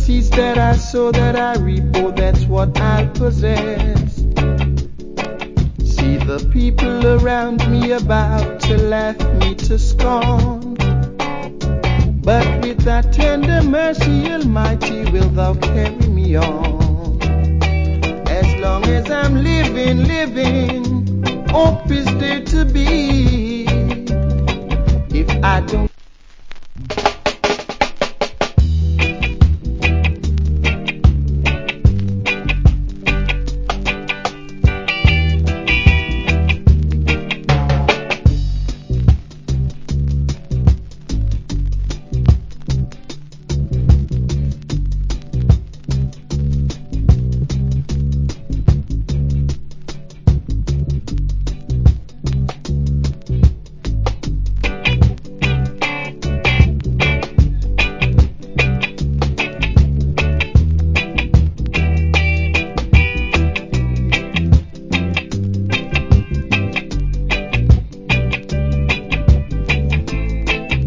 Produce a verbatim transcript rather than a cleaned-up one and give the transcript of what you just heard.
seeds that I sow, that I reap, oh, that's what I'll possess. See the people around me about to laugh me to scorn.